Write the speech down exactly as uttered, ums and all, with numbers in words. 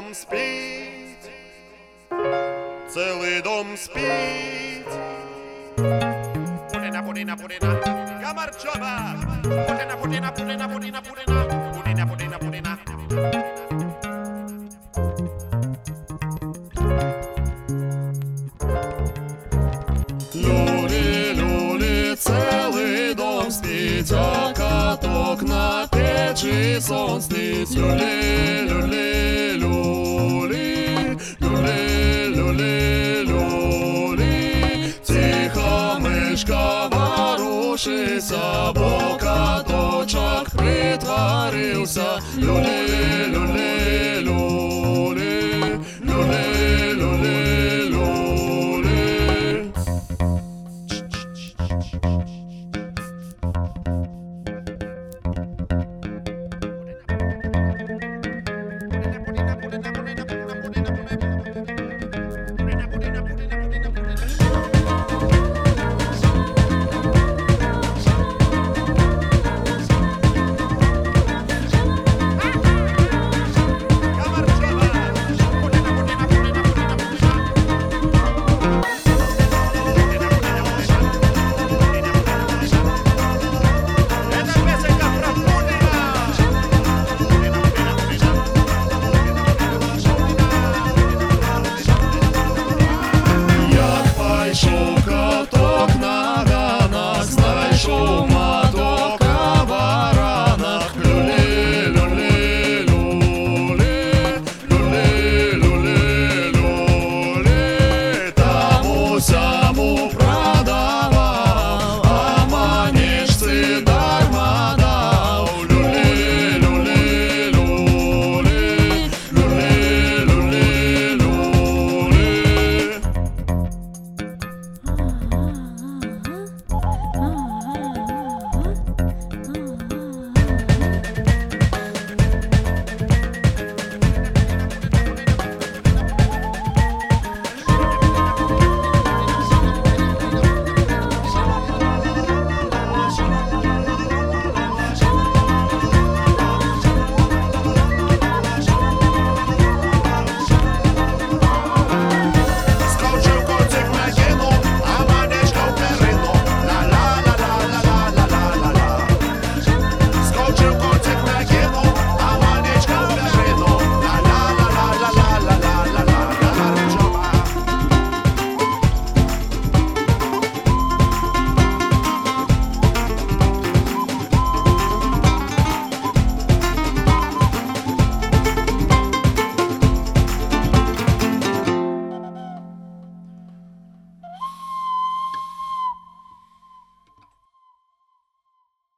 дом спить, целый дом спить. Пудина, пудина, пудина, гамарчоба. Пудина, пудина, пудина, пудина, пудина, пудина, пудина, пудина. Люли, люли, целый дом спит, а каток на печи сон снит. Люли, люли, люли, люли, люли, люли. Тихо мышка ворушится, бо каточок притворился. Люли, люли.